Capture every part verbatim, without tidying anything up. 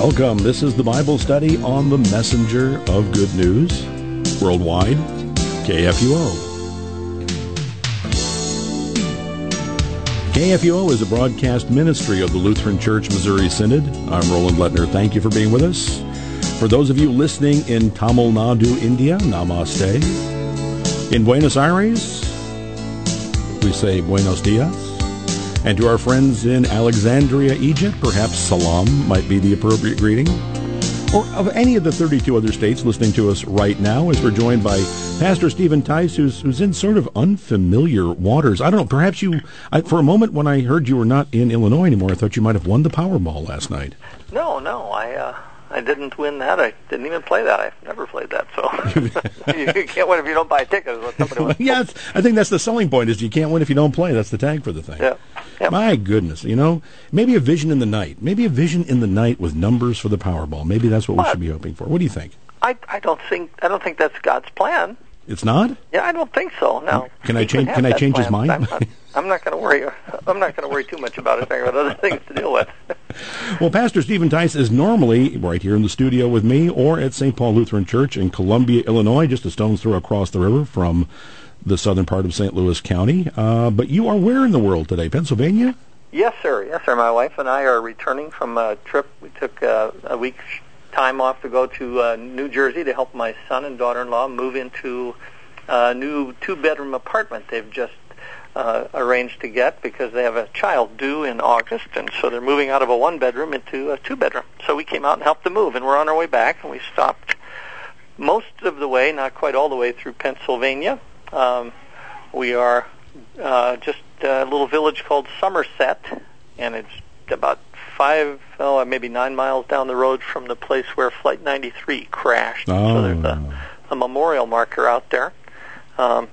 Welcome. This is the Bible study on the Messenger of Good News, worldwide, K F U O. K F U O is a broadcast ministry of the Lutheran Church Missouri Synod. I'm Roland Lettner. Thank you for being with us. For those of you listening in Tamil Nadu, India, namaste. In Buenos Aires, we say buenos dias. And to our friends in Alexandria, Egypt, perhaps salam might be the appropriate greeting. Or of any of the thirty-two other states listening to us right now, as we're joined by Pastor Stephen Tice, who's, who's in sort of unfamiliar waters. I don't know, perhaps you, I, for a moment when I heard you were not in Illinois anymore, I thought you might have won the Powerball last night. No, no, I uh, I didn't win that. I didn't even play that. I've never played that, so you can't win if you don't buy tickets. Yes, I think that's the selling point, is you can't win if you don't play. That's the tag for the thing. Yeah. Yep. My goodness, you know, maybe a vision in the night. Maybe a vision in the night with numbers for the Powerball. Maybe that's what we but should be hoping for. What do you think? I, I don't think I don't think that's God's plan. It's not? Yeah, I don't think so. No. Can I change? Can I change his mind? I'm not, I'm not going to worry. I'm not going to worry too much about it. I got other things to deal with. Well, Pastor Stephen Tice is normally right here in the studio with me, or at Saint Paul Lutheran Church in Columbia, Illinois, just a stone's throw across the river from the southern part of Saint Louis County. Uh, but you are where in the world today? Pennsylvania? Yes, sir. Yes, sir. My wife and I are returning from a trip. We took uh, a week's time off to go to uh, New Jersey to help my son and daughter-in-law move into a new two-bedroom apartment they've just uh, arranged to get because they have a child due in August, and so they're moving out of a one-bedroom into a two-bedroom. So we came out and helped them move, and we're on our way back, and we stopped most of the way, not quite all the way, through Pennsylvania. Um, we are uh, just a little village called Somerset, and it's about five, oh, maybe nine miles down the road from the place where Flight ninety-three crashed. Oh. So there's a, a memorial marker out there um,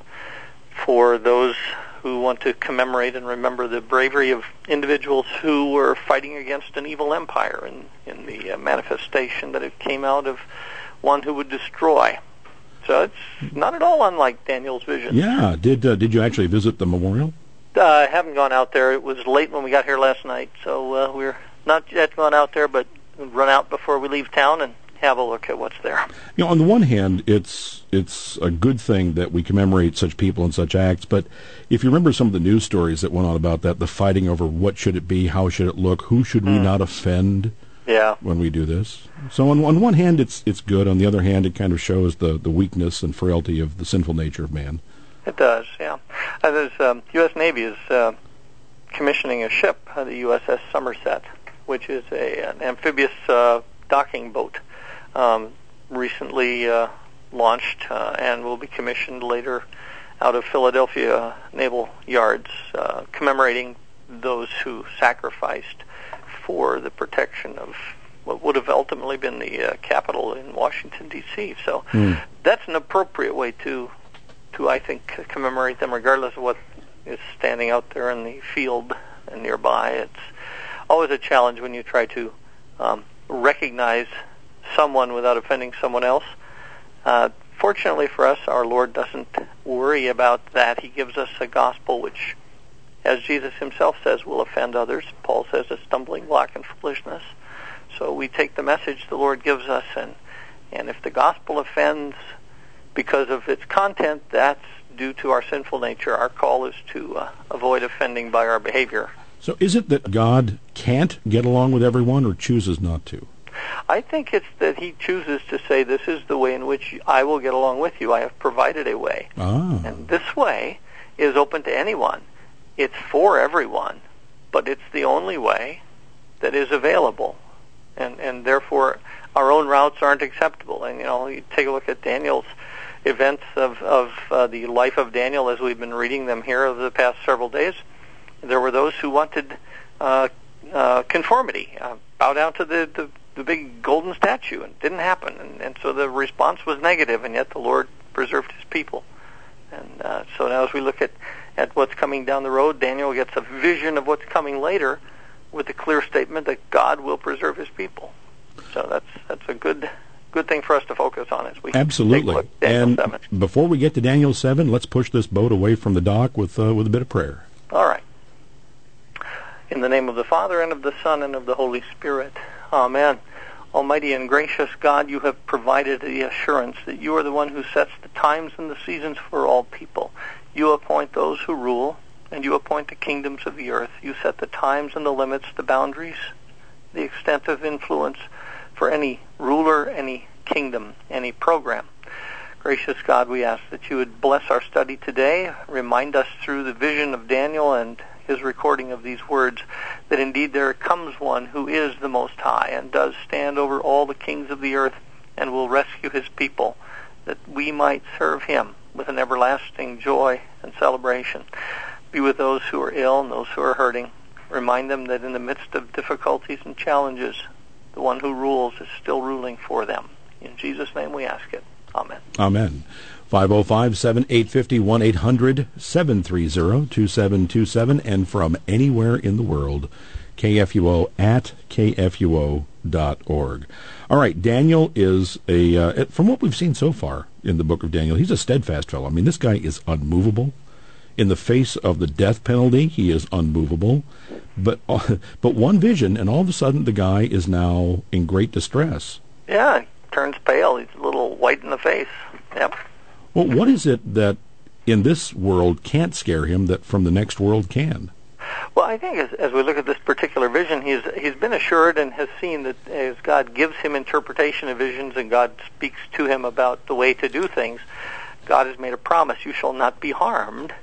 for those who want to commemorate and remember the bravery of individuals who were fighting against an evil empire in, in the uh, manifestation that it came out of one who would destroy. So it's not at all unlike Daniel's vision. Yeah. Did uh, did you actually visit the memorial? Uh, I haven't gone out there. It was late when we got here last night, so uh, we're not yet gone out there, but we'll run out before we leave town and have a look at what's there. You know, on the one hand, it's it's a good thing that we commemorate such people and such acts, but if you remember some of the news stories that went on about that, the fighting over what should it be, how should it look, who should we mm. not offend yeah. when we do this. So on, on one hand, it's it's good. On the other hand, it kind of shows the, the weakness and frailty of the sinful nature of man. It does, yeah. Uh, there's um, U S Navy is uh, commissioning a ship, uh, the U S S Somerset, which is a an amphibious uh, docking boat, um, recently uh, launched uh, and will be commissioned later out of Philadelphia Naval Yards, uh, commemorating those who sacrificed for the protection of what would have ultimately been the uh, capital in Washington, D C So mm. that's an appropriate way to to, I think, commemorate them, regardless of what is standing out there in the field and nearby. It's always a challenge when you try to um, recognize someone without offending someone else. Uh, fortunately for us, our Lord doesn't worry about that. He gives us a gospel which, as Jesus himself says, will offend others. Paul says a stumbling block and foolishness. So we take the message the Lord gives us, and, and if the gospel offends because of its content, that's due to our sinful nature. Our call is to uh, avoid offending by our behavior. So is it that God can't get along with everyone or chooses not to? I think it's that he chooses to say, this is the way in which I will get along with you. I have provided a way. Ah. And this way is open to anyone. It's for everyone, but it's the only way that is available. And, and therefore, our own routes aren't acceptable. And, you know, you take a look at Daniel's events of, of uh, the life of Daniel as we've been reading them here over the past several days. There were those who wanted uh, uh, conformity, uh, bow down to the, the, the big golden statue, and it didn't happen. And, and so the response was negative, and yet the Lord preserved his people. And uh, so now as we look at, at what's coming down the road, Daniel gets a vision of what's coming later with the clear statement that God will preserve his people. So that's that's a good good thing for us to focus on as we absolutely. Take a look at Daniel and seven. Before we get to Daniel seven, let's push this boat away from the dock with uh, with a bit of prayer. All right. In the name of the Father, and of the Son, and of the Holy Spirit. Amen. Almighty and gracious God, you have provided the assurance that you are the one who sets the times and the seasons for all people. You appoint those who rule, and you appoint the kingdoms of the earth. You set the times and the limits, the boundaries, the extent of influence for any ruler, any kingdom, any program. Gracious God, we ask that you would bless our study today, remind us through the vision of Daniel and his recording of these words that indeed there comes one who is the Most High and does stand over all the kings of the earth and will rescue his people, that we might serve him with an everlasting joy and celebration. Be with those who are ill and those who are hurting. Remind them that in the midst of difficulties and challenges, the one who rules is still ruling for them. In Jesus' name we ask it. Amen. Amen. five oh five, seven eight five oh, one eight hundred, seven three zero, two seven two seven, and from anywhere in the world, K F U O at K F U O dot org. All right, Daniel is a, uh, from what we've seen so far in the book of Daniel, he's a steadfast fellow. I mean, this guy is unmovable. In the face of the death penalty, he is unmovable. But, uh, but one vision, and all of a sudden the guy is now in great distress. Yeah, turns pale. He's a little white in the face. Yep. Well, what is it that in this world can't scare him that from the next world can? Well, I think as, as we look at this particular vision, he's he's been assured and has seen that as God gives him interpretation of visions and God speaks to him about the way to do things, God has made a promise: you shall not be harmed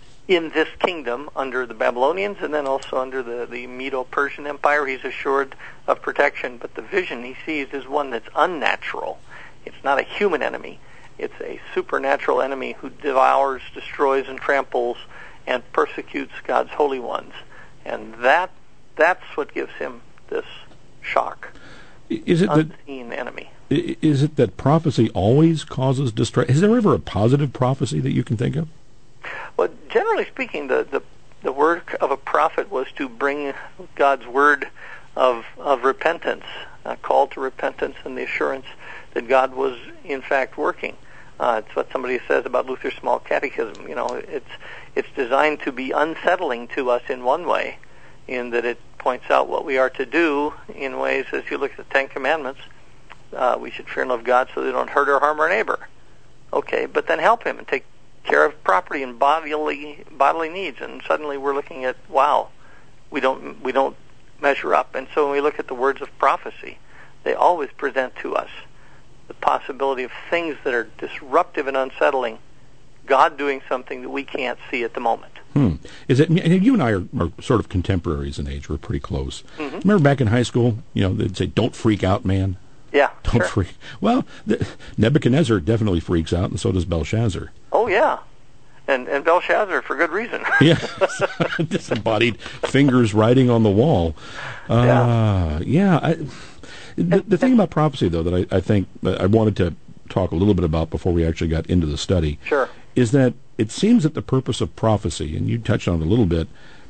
in this kingdom under the Babylonians and then also under the, the Medo-Persian Empire. He's assured of protection, but the vision he sees is one that's unnatural. It's not a human enemy. It's a supernatural enemy who devours, destroys, and tramples and persecutes God's holy ones. And that that's what gives him this shock. Is it unseen that, enemy. Is it that prophecy always causes distress? Is there ever a positive prophecy that you can think of? Well, generally speaking, the, the, the work of a prophet was to bring God's word of, of repentance, a call to repentance and the assurance that God was, in fact, working. Uh, it's what somebody says about Luther's Small Catechism. You know, it's it's designed to be unsettling to us in one way, in that it points out what we are to do in ways, as you look at the Ten Commandments, uh, we should fear and love God so they don't hurt or harm our neighbor. Okay, but then help him and take care of property and bodily bodily needs, and suddenly we're looking at, wow, we don't we don't measure up. And so when we look at the words of prophecy, they always present to us the possibility of things that are disruptive and unsettling, God doing something that we can't see at the moment. Hmm. Is it? You and I are, are sort of contemporaries in age. We're pretty close. Mm-hmm. Remember back in high school, you know, they'd say, "Don't freak out, man." Yeah, don't sure. freak. Well, the, Nebuchadnezzar definitely freaks out, and so does Belshazzar. Oh yeah, and and Belshazzar for good reason. Yeah, disembodied fingers writing on the wall. Uh, yeah, yeah. I, the, the thing about prophecy, though, that I, I think I wanted to talk a little bit about before we actually got into the study, sure, is that it seems that the purpose of prophecy, and you touched on it a little bit,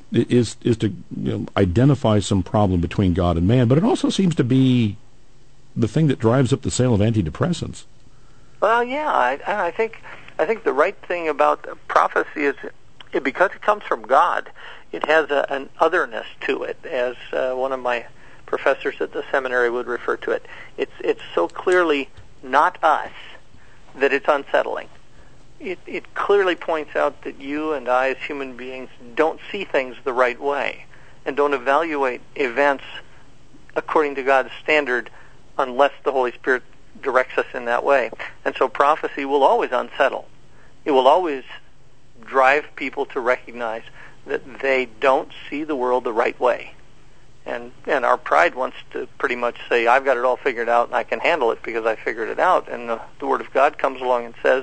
is is to, you know, identify some problem between God and man, but it also seems to be the thing that drives up the sale of antidepressants. Well, yeah, I, I think I think the right thing about prophecy is it, because it comes from God, it has a, an otherness to it, as uh, one of my professors at the seminary would refer to it. It's it's so clearly not us that it's unsettling. It it clearly points out that you and I as human beings don't see things the right way and don't evaluate events according to God's standard unless the Holy Spirit directs us in that way. And so prophecy will always unsettle. It will always drive people to recognize that they don't see the world the right way. And and our pride wants to pretty much say, I've got it all figured out and I can handle it because I figured it out. And the, the Word of God comes along and says,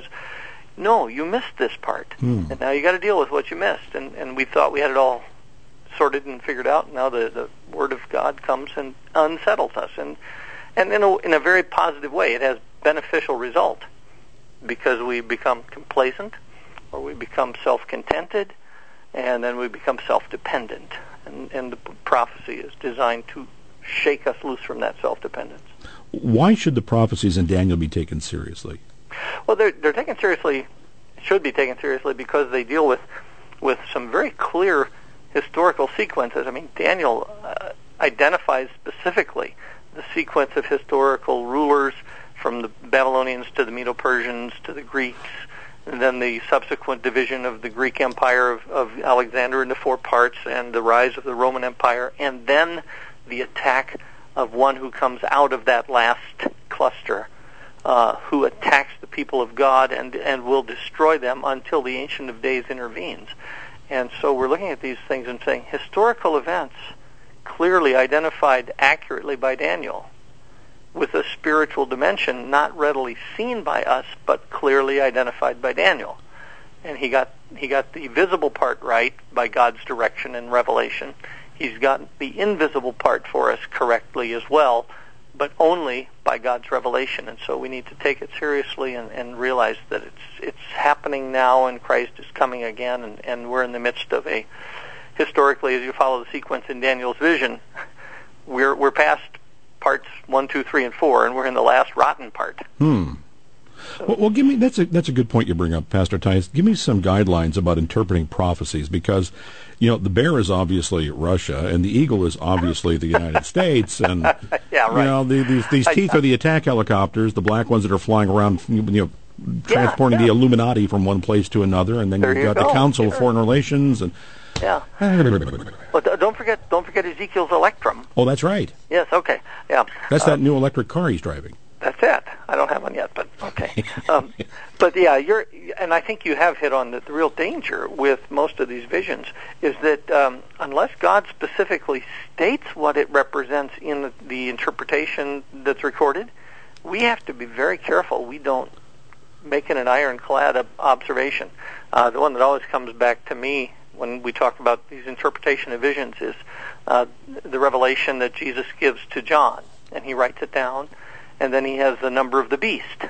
no, you missed this part. Hmm. And now you got to deal with what you missed. And, and we thought we had it all sorted and figured out. Now the, the Word of God comes and unsettles us. And and in a, in a very positive way, it has beneficial result because we become complacent or we become self-contented and then we become self-dependent. And, and the prophecy is designed to shake us loose from that self-dependence. Why should the prophecies in Daniel be taken seriously? Well, they're, they're taken seriously, should be taken seriously because they deal with, with some very clear historical sequences. I mean, Daniel uh, identifies specifically the sequence of historical rulers from the Babylonians to the Medo-Persians to the Greeks, and then the subsequent division of the Greek Empire of, of Alexander into four parts, and the rise of the Roman Empire, and then the attack of one who comes out of that last cluster, uh, who attacks the people of God and, and will destroy them until the Ancient of Days intervenes. And so we're looking at these things and saying historical events clearly identified accurately by Daniel, with a spiritual dimension not readily seen by us, but clearly identified by Daniel. And he got he got the visible part right by God's direction and revelation. He's got the invisible part for us correctly as well, but only by God's revelation. And so we need to take it seriously and, and realize that it's it's happening now, and Christ is coming again, and, and we're in the midst of a, historically, as you follow the sequence in Daniel's vision, we're we're past parts one, two, three, and four, and we're in the last rotten part. Hmm. So, well, well, give me that's a that's a good point you bring up, Pastor Tice. Give me some guidelines about interpreting prophecies, because, you know, the bear is obviously Russia, and the eagle is obviously the United States, and yeah, right. you know, the, these these teeth I, are the attack helicopters, the black ones that are flying around, you know, transporting yeah, yeah. the Illuminati from one place to another, and then there you've you got go. the Council sure. of Foreign Relations, and yeah. But don't forget, don't forget Ezekiel's Electrum. Oh, that's right. Yes. Okay. Yeah. That's um, that new electric car he's driving. That's it. I don't have one yet, but okay. um, but yeah, you're, and I think you have hit on the, the real danger with most of these visions is that um, unless God specifically states what it represents in the, the interpretation that's recorded, we have to be very careful we don't make it an ironclad ob- observation. Uh, the one that always comes back to me when we talk about these interpretation of visions is uh, the revelation that Jesus gives to John, and he writes it down, and then he has the number of the beast,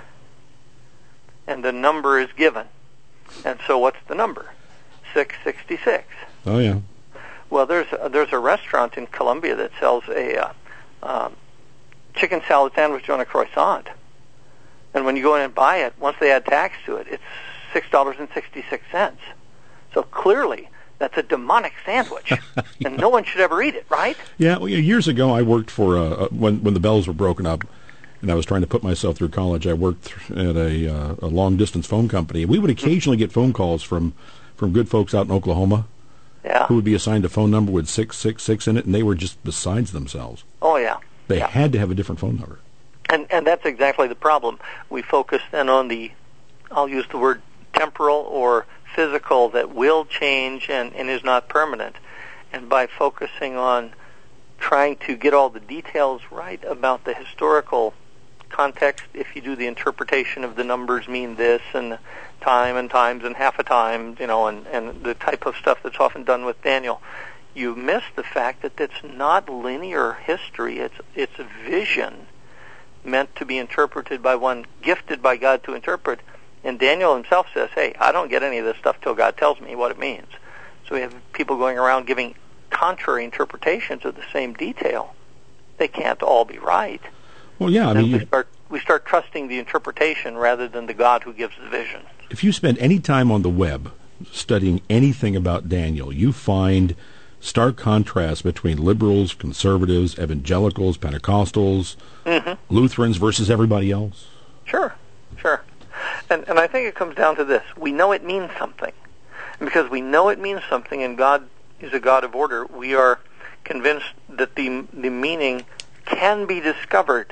and the number is given. And so what's the number? six sixty-six. Oh, yeah. Well, there's a, there's a restaurant in Colombia that sells a uh, um, chicken salad sandwich on a croissant, and when you go in and buy it, once they add tax to it, it's six dollars and sixty-six cents. So clearly, that's a demonic sandwich, yeah. And no one should ever eat it, right? Yeah, well, years ago, I worked for, uh, when when the Bells were broken up, and I was trying to put myself through college. I worked at a, uh, a long-distance phone company. We would occasionally get phone calls from, from good folks out in Oklahoma, yeah, who would be assigned a phone number with six six six in it, and they were just besides themselves. Oh, yeah. They yeah. had to have a different phone number. And and that's exactly the problem. We focus then on the, I'll use the word temporal or physical that will change and, and is not permanent. And by focusing on trying to get all the details right about the historical context, if you do the interpretation of the numbers mean this and time and times and half a time, you know, and, and the type of stuff that's often done with Daniel, you miss the fact that it's not linear history. It's it's a vision meant to be interpreted by one gifted by God to interpret. And Daniel himself says, hey, I don't get any of this stuff till God tells me what it means. So we have people going around giving contrary interpretations of the same detail. They can't all be right. Well, yeah, I and mean, we start we start trusting the interpretation rather than the God who gives the vision. If you spend any time on the web studying anything about Daniel, you find stark contrast between liberals, conservatives, evangelicals, Pentecostals, mm-hmm. Lutherans versus everybody else. Sure, sure. And and I think it comes down to this. We know it means something. And because we know it means something and God is a God of order, we are convinced that the the meaning can be discovered.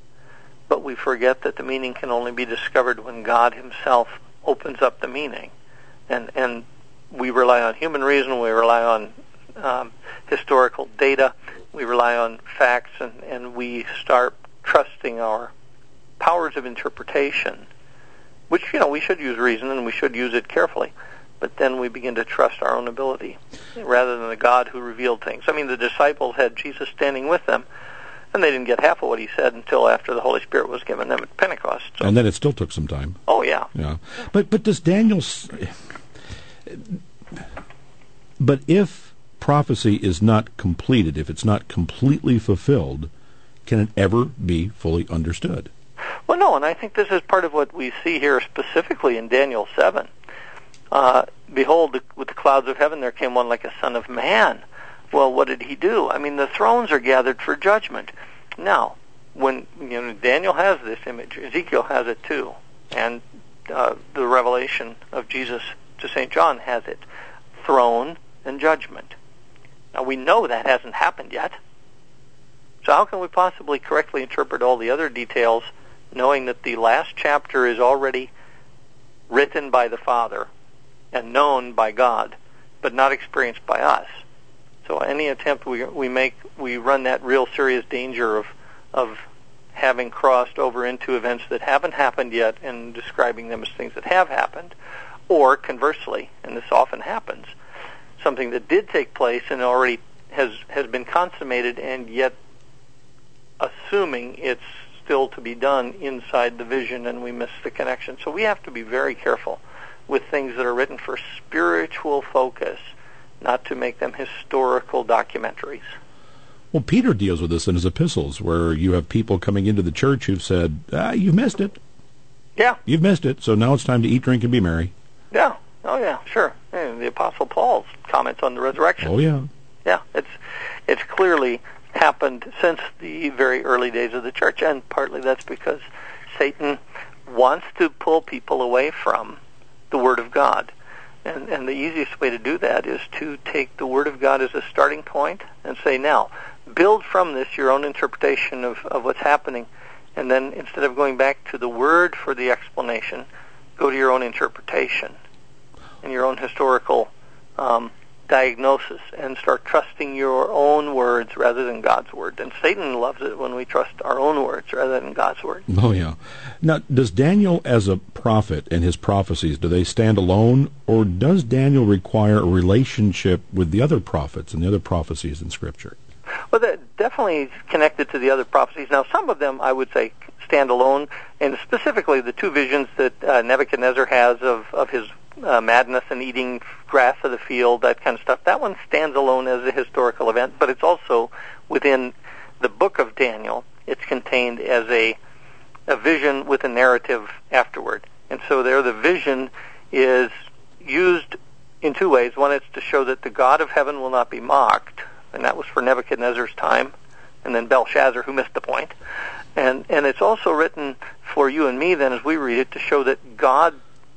But we forget that the meaning can only be discovered when God himself opens up the meaning. And and we rely on human reason, we rely on um, historical data, we rely on facts, and, and we start trusting our powers of interpretation, which, you know, we should use reason and we should use it carefully. But then we begin to trust our own ability rather than the God who revealed things. I mean, the disciples had Jesus standing with them, and they didn't get half of what he said until after the Holy Spirit was given them at Pentecost. So. And then it still took some time. Oh, yeah. Yeah. But but does Daniel... But if prophecy is not completed, if it's not completely fulfilled, can it ever be fully understood? Well, no, and I think this is part of what we see here specifically in Daniel seven. Uh, Behold, the, with the clouds of heaven there came one like a son of man. Well, what did he do? I mean, the thrones are gathered for judgment. Now, when you know Daniel has this image, Ezekiel has it too, and uh, the revelation of Jesus to Saint John has it, throne and judgment. Now we know that hasn't happened yet, so how can we possibly correctly interpret all the other details, knowing that the last chapter is already written by the Father and known by God, but not experienced by us? So any attempt we we make, we run that real serious danger of of having crossed over into events that haven't happened yet and describing them as things that have happened, or conversely, and this often happens, something that did take place and already has has been consummated, and yet assuming it's still to be done inside the vision, and we miss the connection. So we have to be very careful with things that are written for spiritual focus, not to make them historical documentaries. Well, Peter deals with this in his epistles, where you have people coming into the church who've said, ah, you've missed it. Yeah. You've missed it, so now it's time to eat, drink, and be merry. Yeah. Oh, yeah, sure. And the Apostle Paul's comments on the resurrection. Oh, yeah. Yeah, it's it's clearly happened since the very early days of the church, and partly that's because Satan wants to pull people away from the Word of God. And, and the easiest way to do that is to take the Word of God as a starting point and say, now, build from this your own interpretation of, of what's happening, and then instead of going back to the Word for the explanation, go to your own interpretation and your own historical um, diagnosis, and start trusting your own words rather than God's Word. And Satan loves it when we trust our own words rather than God's Word. Oh, yeah. Now, does Daniel as a prophet and his prophecies, do they stand alone, or does Daniel require a relationship with the other prophets and the other prophecies in Scripture? Well, that definitely connected to the other prophecies. Now, some of them, I would say, stand alone, and specifically the two visions that uh, Nebuchadnezzar has of, of his uh, madness and eating grass of the field, that kind of stuff. That one stands alone as a historical event, but it's also within the book of Daniel. It's contained as a a vision with a narrative afterward. And so there the vision is used in two ways. One is to show that the God of heaven will not be mocked, and that was for Nebuchadnezzar's time, and then Belshazzar, who missed the point. And and it's also written for you and me then as we read it to show that God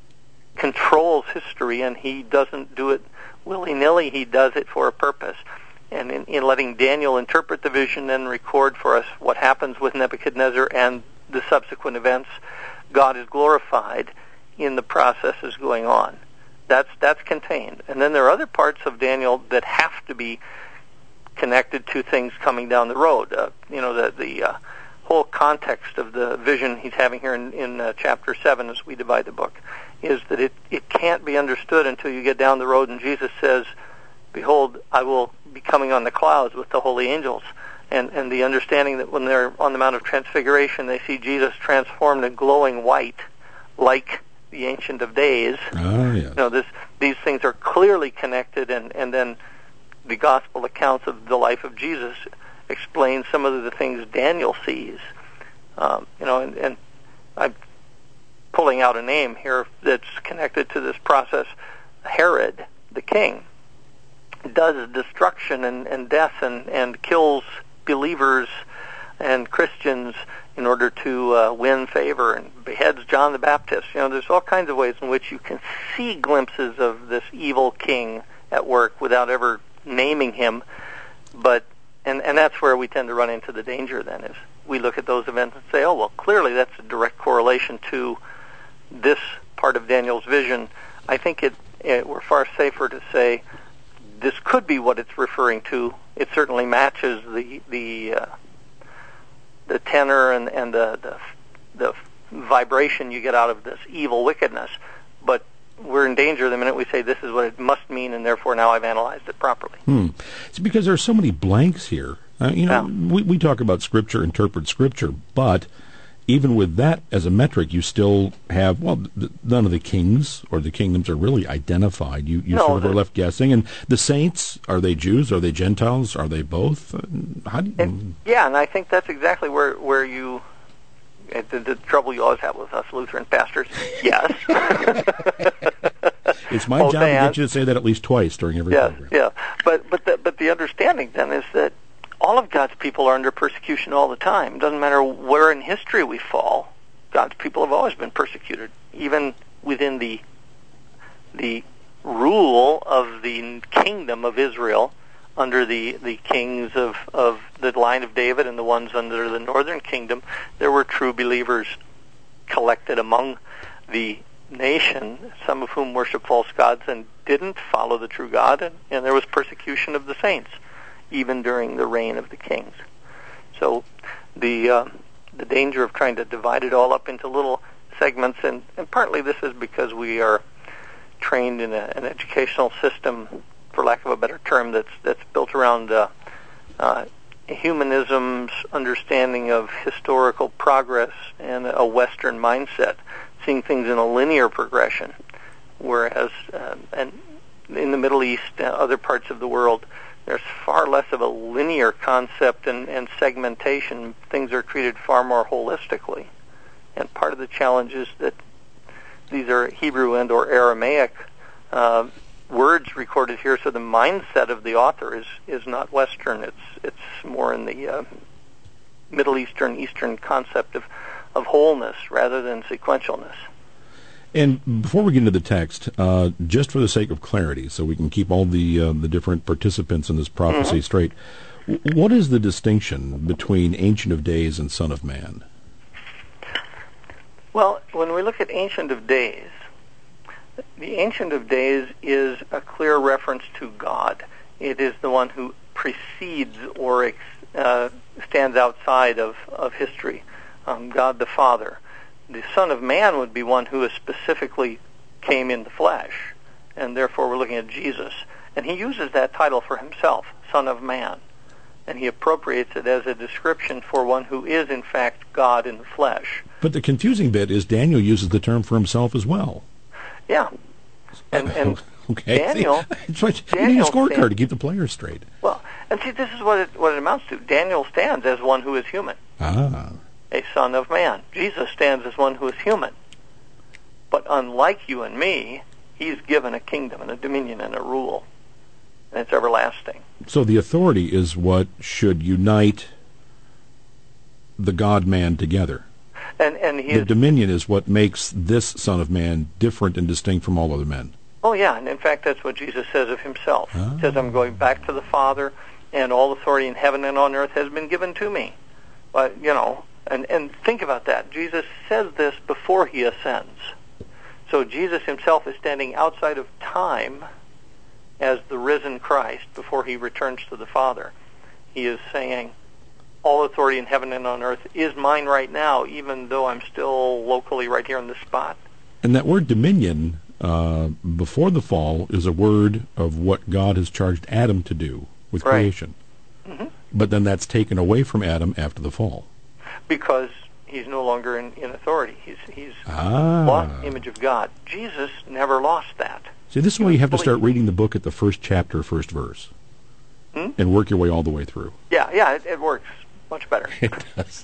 controls history, and he doesn't do it willy-nilly. He does it for a purpose. And in, in letting Daniel interpret the vision and record for us what happens with Nebuchadnezzar and the subsequent events, God is glorified in the processes going on. That's that's contained. And then there are other parts of Daniel that have to be connected to things coming down the road. Uh, you know, the the uh, whole context of the vision he's having here in, in uh, chapter seven, as we divide the book, is that it, it can't be understood until you get down the road and Jesus says, behold, I will be coming on the clouds with the holy angels. And, and the understanding that when they're on the Mount of Transfiguration, they see Jesus transformed and glowing white, like the Ancient of Days. Oh, yes. You know, this, these things are clearly connected, and, and then the gospel accounts of the life of Jesus explain some of the things Daniel sees. Um, you know, and, and I'm pulling out a name here that's connected to this process. Herod, the king, does destruction and, and death and, and kills believers and Christians in order to uh, win favor, and beheads John the Baptist. You know, there's all kinds of ways in which you can see glimpses of this evil king at work without ever naming him. But and, and that's where we tend to run into the danger then, is we look at those events and say, oh, well, clearly that's a direct correlation to this part of Daniel's vision. I think it, it we're far safer to say this could be what it's referring to. It certainly matches the the uh, the tenor and, and the, the the vibration you get out of this evil wickedness. But we're in danger the minute we say this is what it must mean, and therefore now I've analyzed it properly. Hmm. It's because there are so many blanks here. Uh, you know, yeah. we, we talk about Scripture, interpret Scripture, but even with that as a metric, you still have, well, th- none of the kings or the kingdoms are really identified. You, you no, sort of the, are left guessing. And the saints, are they Jews? Are they Gentiles? Are they both? How do you... and, yeah, and I think that's exactly where, where you, the, the trouble you always have with us Lutheran pastors, yes. It's my Both job and. to get you to say that at least twice during every yeah, program. Yeah, but, but, the, but the understanding then is that all of God's people are under persecution all the time. It doesn't matter where in history we fall. God's people have always been persecuted, even within the the rule of the kingdom of Israel, under the, the kings of, of the line of David and the ones under the northern kingdom. There were true believers collected among the nation, some of whom worship false gods and didn't follow the true God, and, and there was persecution of the saints, even during the reign of the kings. So the uh, the danger of trying to divide it all up into little segments, and, and partly this is because we are trained in a, an educational system, for lack of a better term, that's that's built around uh, uh, humanism's understanding of historical progress and a Western mindset, seeing things in a linear progression, whereas uh, and in the Middle East and other parts of the world, there's far less of a linear concept and, and segmentation. Things are treated far more holistically. And part of the challenge is that these are Hebrew and or Aramaic uh, words recorded here, so the mindset of the author is, is not Western. It's it's more in the uh, Middle Eastern, Eastern concept of, of wholeness rather than sequentialness. And before we get into the text, uh, just for the sake of clarity, so we can keep all the uh, the different participants in this prophecy mm-hmm. straight, w- what is the distinction between Ancient of Days and Son of Man? Well, when we look at Ancient of Days, the Ancient of Days is a clear reference to God. It is the one who precedes or ex- uh, stands outside of, of history, um, God the Father. The Son of Man would be one who is specifically came in the flesh, and therefore we're looking at Jesus. And he uses that title for himself, Son of Man, and he appropriates it as a description for one who is, in fact, God in the flesh. But the confusing bit is Daniel uses the term for himself as well. Yeah. And, and okay. Daniel... It's like you Daniel need a scorecard stands, to keep the players straight. Well, and see, this is what it, what it amounts to. Daniel stands as one who is human. Ah. A son of man. Jesus stands as one who is human. But unlike you and me, he's given a kingdom and a dominion and a rule. And it's everlasting. So the authority is what should unite the God-man together. And, and he the is, dominion is what makes this Son of Man different and distinct from all other men. Oh, yeah, and in fact, that's what Jesus says of himself. Ah. He says, I'm going back to the Father, and all authority in heaven and on earth has been given to me. But, you know, and, and think about that. Jesus says this before he ascends. So Jesus himself is standing outside of time as the risen Christ before he returns to the Father. He is saying, all authority in heaven and on earth is mine right now, even though I'm still locally right here in this spot. And that word dominion, uh, before the fall, is a word of what God has charged Adam to do with right. creation. Mm-hmm. But then that's taken away from Adam after the fall. Because he's no longer in, in authority. He's he's ah. lost the image of God. Jesus never lost that. See, this is why you have to start reading the book at the first chapter, first verse, hmm? and work your way all the way through. Yeah, yeah, it, it works much better. It does.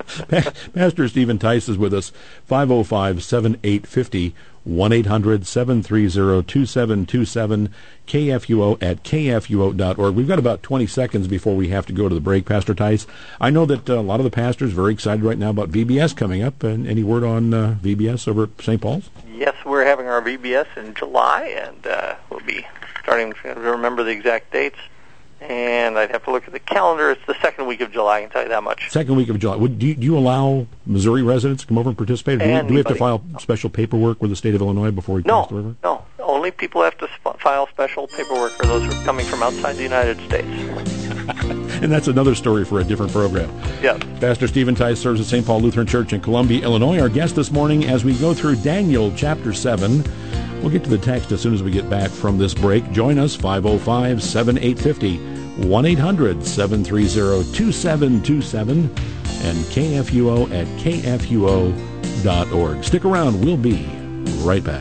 Pastor Stephen Tice is with us, five oh five, seven eight five oh, one eight hundred, seven three zero, two seven two seven, K F U O at K F U O dot org. We've got about twenty seconds before we have to go to the break, Pastor Tice. I know that uh, a lot of the pastors are very excited right now about V B S coming up. And any word on uh, V B S over at Saint Paul's? Yes, we're having our V B S in July, and uh, we'll be starting to remember the exact dates. And I'd have to look at the calendar. It's the second week of July, I can tell you that much. Second week of July. Would, do, you, do you allow Missouri residents to come over and participate? Do we, do we have to file special paperwork with the state of Illinois before we no, cross the river? No, only people who have to sp- file special paperwork are those who are coming from outside the United States. And that's another story for a different program. Yes. Pastor Stephen Tice serves at Saint Paul Lutheran Church in Columbia, Illinois. Our guest this morning as we go through Daniel chapter seven. We'll get to the text as soon as we get back from this break. Join us, five oh five, seven eight five oh, one eight hundred, seven three zero, two seven two seven, and K F U O at K F U O dot org. Stick around. We'll be right back.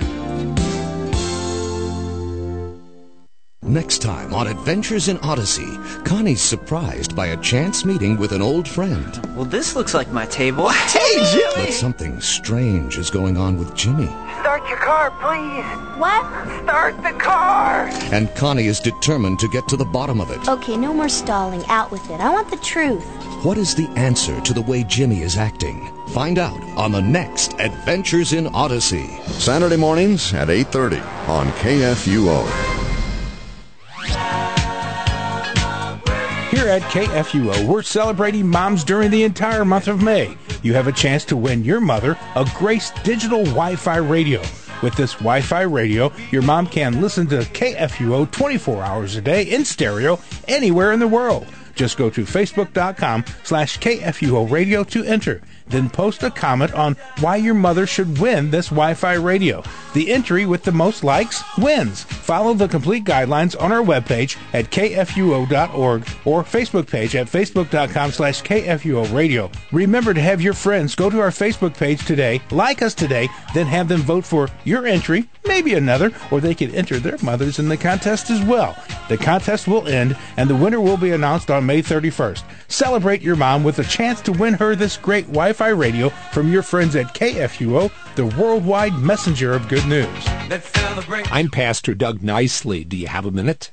Next time on Adventures in Odyssey, Connie's surprised by a chance meeting with an old friend. Well, this looks like my table. Hey, Jimmy! But something strange is going on with Jimmy. Start your car, please. What? Start the car. And Connie is determined to get to the bottom of it. Okay, no more stalling. Out with it. I want the truth. What is the answer to the way Jimmy is acting? Find out on the next Adventures in Odyssey. Saturday mornings at eight thirty on K F U O. Here at K F U O, we're celebrating moms during the entire month of May. You have a chance to win your mother a Grace Digital Wi-Fi radio. With this Wi-Fi radio, your mom can listen to K F U O twenty-four hours a day in stereo anywhere in the world. Just go to facebook.com slash KFUO radio to enter. Then post a comment on why your mother should win this Wi-Fi radio. The entry with the most likes wins. Follow the complete guidelines on our webpage at K F U O dot org or Facebook page at facebook.com slash KFUO radio. Remember to have your friends go to our Facebook page today, like us today, then have them vote for your entry, maybe another, or they can enter their mothers in the contest as well. The contest will end, and the winner will be announced on May thirty-first. Celebrate your mom with a chance to win her this great Wi-Fi radio from your friends at K F U O, the worldwide messenger of good news. Let's celebrate. I'm Pastor Doug Nicely. Do you have a minute?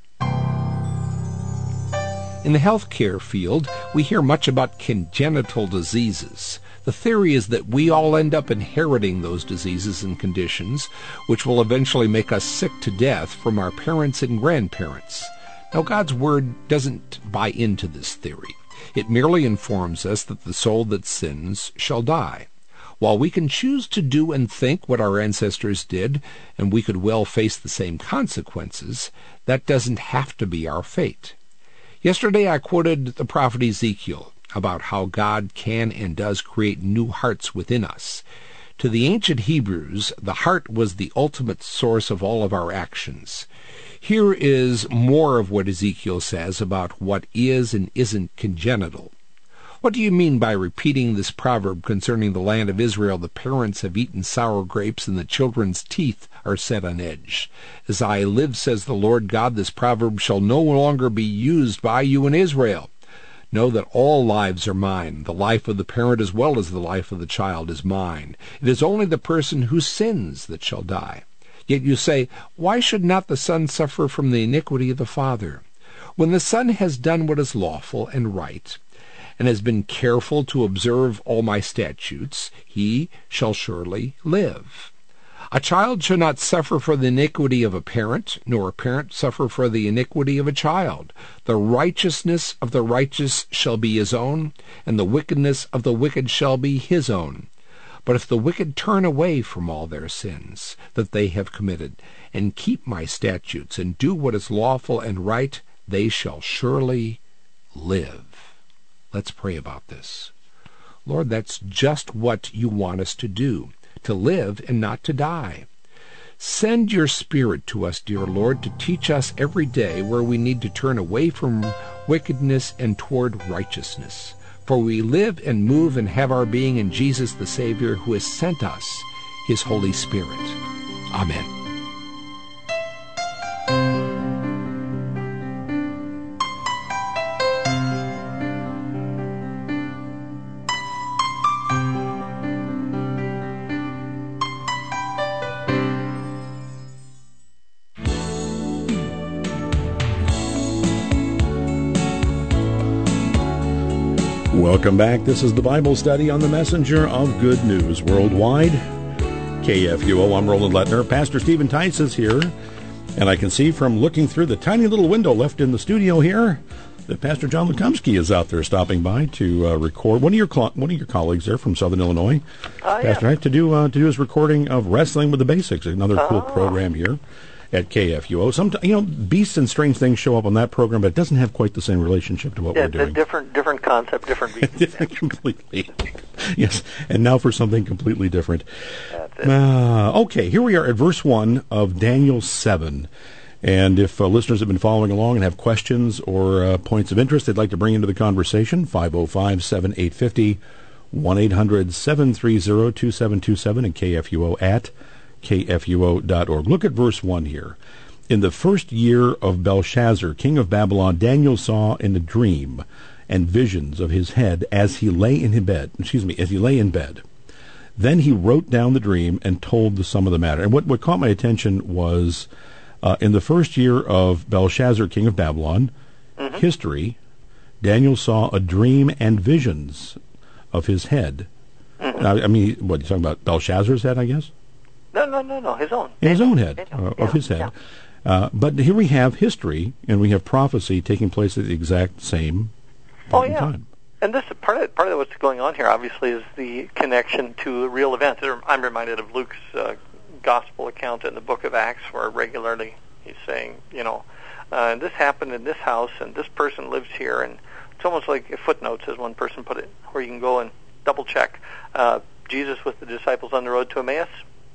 In the healthcare field, we hear much about congenital diseases. The theory is that we all end up inheriting those diseases and conditions, which will eventually make us sick to death from our parents and grandparents. Now, God's Word doesn't buy into this theory. It merely informs us that the soul that sins shall die. While we can choose to do and think what our ancestors did, and we could well face the same consequences, that doesn't have to be our fate. Yesterday I quoted the prophet Ezekiel about how God can and does create new hearts within us. To the ancient Hebrews, the heart was the ultimate source of all of our actions. Here is more of what Ezekiel says about what is and isn't congenital. What do you mean by repeating this proverb concerning the land of Israel? The parents have eaten sour grapes, and the children's teeth are set on edge. As I live, says the Lord God, this proverb shall no longer be used by you in Israel. Know that all lives are mine. The life of the parent as well as the life of the child is mine. It is only the person who sins that shall die. Yet you say, why should not the son suffer from the iniquity of the father? When the son has done what is lawful and right, and has been careful to observe all my statutes, he shall surely live. A child shall not suffer for the iniquity of a parent, nor a parent suffer for the iniquity of a child. The righteousness of the righteous shall be his own, and the wickedness of the wicked shall be his own. But if the wicked turn away from all their sins that they have committed, and keep my statutes, and do what is lawful and right, they shall surely live. Let's pray about this. Lord, that's just what you want us to do, to live and not to die. Send your Spirit to us, dear Lord, to teach us every day where we need to turn away from wickedness and toward righteousness. For we live and move and have our being in Jesus the Savior, who has sent us his Holy Spirit. Amen. Welcome back. This is the Bible study on the Messenger of Good News Worldwide. K F U O, I'm Roland Lettner. Pastor Stephen Tice is here, and I can see from looking through the tiny little window left in the studio here that Pastor John Lukomsky is out there stopping by to uh, record. One of your cl- one of your colleagues there from Southern Illinois, uh, Pastor, yeah. right, to do uh, to do his recording of Wrestling with the Basics, another cool oh. program here at K F U O. Sometimes, you know, beasts and strange things show up on that program, but it doesn't have quite the same relationship to what yeah, we're doing. Different, different concept, different beasts. different completely. Yes, and now for something completely different. That's it. Uh, okay, here we are at verse one of Daniel seven. And if uh, listeners have been following along and have questions or uh, points of interest they'd like to bring into the conversation, five oh five, seven eight five oh, one eight hundred, seven three zero, two seven two seven, and K F U O at K F U O dot org. Look at verse one here. In the first year of Belshazzar, king of Babylon, Daniel saw in a dream and visions of his head as he lay in his bed. Excuse me, as he lay in bed. Then he wrote down the dream and told the sum of the matter. And what, what caught my attention was uh, in the first year of Belshazzar, king of Babylon, mm-hmm. history, Daniel saw a dream and visions of his head. Mm-hmm. Now, I mean, what, you talking about Belshazzar's head, I guess? No, no, no, no, his own. In his own head, Daniel. uh, yeah. of his head. Yeah. Uh, but here we have history, and we have prophecy taking place at the exact same point oh, yeah. in time. And this part of part of what's going on here, obviously, is the connection to real events. I'm reminded of Luke's uh, gospel account in the book of Acts, where regularly he's saying, you know, uh, this happened in this house, and this person lives here, and it's almost like footnotes, as one person put it, where you can go and double check. Uh, Jesus with the disciples on the road to Emmaus,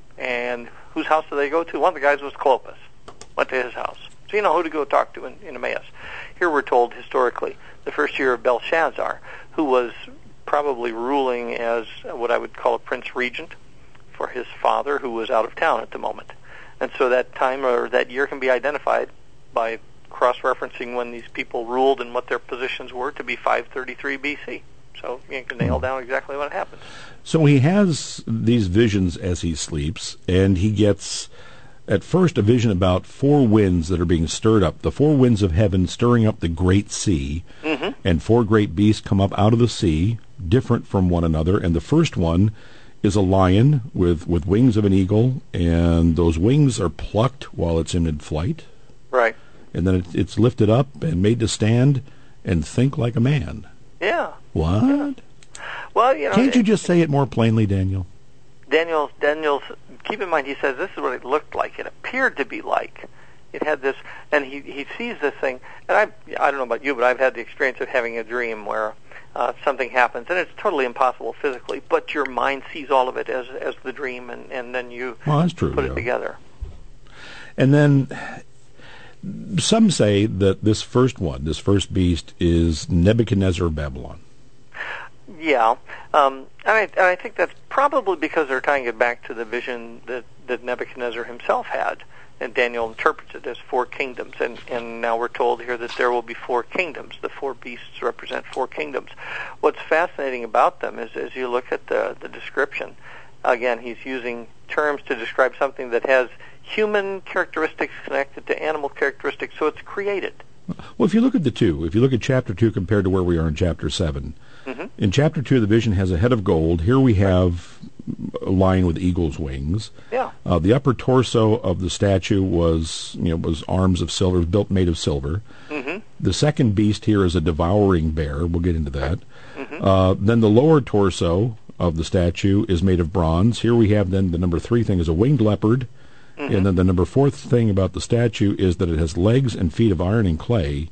and whose house did they go to? One of the guys was Clopas. Went to his house. So you know who to go talk to in, in Emmaus. Here we're told historically the first year of Belshazzar, who was probably ruling as what I would call a prince regent for his father, who was out of town at the moment. And so that time or that year can be identified by cross-referencing when these people ruled and what their positions were to be five thirty-three B C. So you can nail down exactly what happened. So he has these visions as he sleeps, and he gets at first a vision about four winds that are being stirred up, the four winds of heaven stirring up the great sea, mm-hmm. and four great beasts come up out of the sea, different from one another, and the first one is a lion with, with wings of an eagle, and those wings are plucked while it's in mid-flight. Right. And then it, it's lifted up and made to stand and think like a man. Yeah. What? Yeah. Well, you know, can't you just say it more plainly, Daniel? Daniel's, Daniel's, keep in mind, he says this is what it looked like. It appeared to be like. It had this, and he, he sees this thing, and I I don't know about you, but I've had the experience of having a dream where uh, something happens, and it's totally impossible physically, but your mind sees all of it as as the dream, and, and then you well, that's true, put yeah. it together. And then some say that this first one, this first beast, is Nebuchadnezzar of Babylon. Yeah, um, and, I, and I think that's probably because they're tying it back to the vision that, that Nebuchadnezzar himself had, and Daniel interprets it as four kingdoms, and, and now we're told here that there will be four kingdoms. The four beasts represent four kingdoms. What's fascinating about them is, as you look at the, the description, again, he's using terms to describe something that has human characteristics connected to animal characteristics, so it's created. Well, if you look at the two, if you look at chapter two compared to where we are in chapter seven, mm-hmm. in chapter two the vision has a head of gold. Here we have a lion with eagle's wings. Yeah. Uh, the upper torso of the statue was, you know, was arms of silver, built made of silver. Mm-hmm. The second beast here is a devouring bear. We'll get into that. Mm-hmm. Uh, then the lower torso of the statue is made of bronze. Here we have then the number three thing is a winged leopard. Mm-hmm. And then the number fourth thing about the statue is that it has legs and feet of iron and clay.